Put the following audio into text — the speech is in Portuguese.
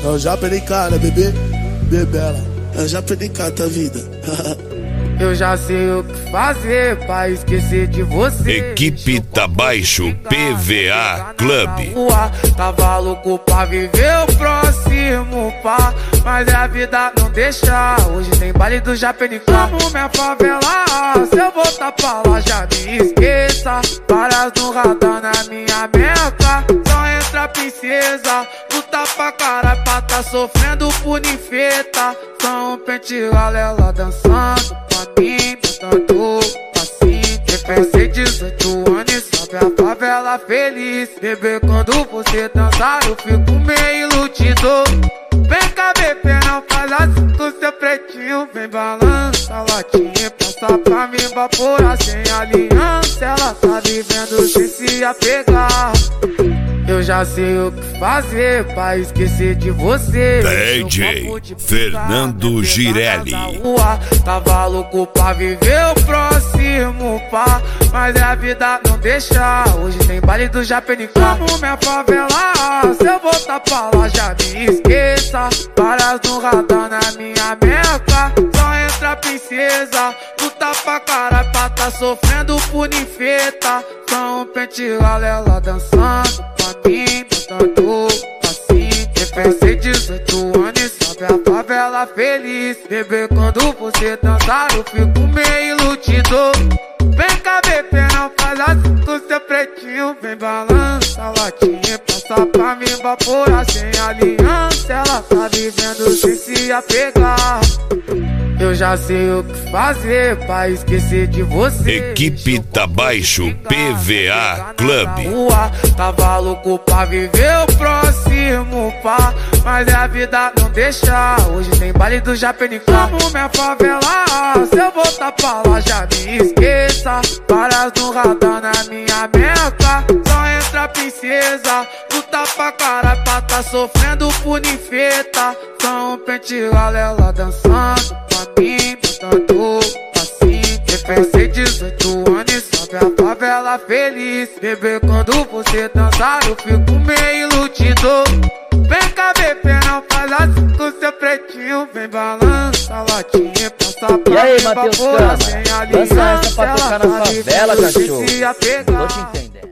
Eu já perdi cara, bebê, bebela. Eu já perdi cara da vida. Eu já sei o que fazer pra esquecer de você. Equipe Tabaixo PVA Club. Tava louco pra viver o próximo pá, mas a vida não deixa. Hoje tem baile do Japenicá. Como minha favela, se eu voltar pra lá já me esqueça. Várias no radar na minha meca. Só entra princesa, luta pra caralho pra tá sofrendo por ninfeta. Só um pente galela dançando pra mim, botando assim. Pensei 18 anos e sobe a favela feliz. Bebê, quando você dançar eu fico meio iludido. Vem cá, bebê, não faz assim com seu pretinho. Vem balança a latinha, passa pra mim evaporar sem aliança. Ela tá vivendo sem se apegar. Eu já sei o que fazer pra esquecer de você. DJ Fernando Girelli. Tava louco pra viver o próximo pá, mas a vida não deixa. Hoje tem baile do Japenicá. Como minha favela, se eu voltar pra lá já me esqueça. Várias no radar na minha meca. Só entra princesa, luta pra caralho pra tá sofrendo por ninfeta. Só um pente galela dançando pra mim, botando assim. Pensei 18 anos e sobe a favela feliz. Bebê, quando você dançar eu fico meio iludido. Vem cá, bebê, não faz assim com seu pretinho. Vem balança a latinha, passa pra mim evaporar sem aliança. Ela tá vivendo sem se apegar. Eu já sei o que fazer pra esquecer de você. Equipe Tabaixo PVA Club. Tava louco pra viver o próximo pá, mas a vida não deixa. Hoje tem baile do Japenicá. Como minha favela, se eu voltar pra lá já me esqueça. Várias no radar na minha meca. Só entra princesa, luta pra caralho pra tá sofrendo por ninfeta. Só um pente galela dançando pra mim, botando assim. Pensei 18 anos e sobe a favela feliz. Bebê, quando você dançar eu fico meio iludido. Vem cá, bebê, não faz assim com seu pretinho. Vem balança a latinha, passa pra mim. E aí, Matheus Câmara, dança essa pra tocar na favela, cachorro. Tô te entendendo.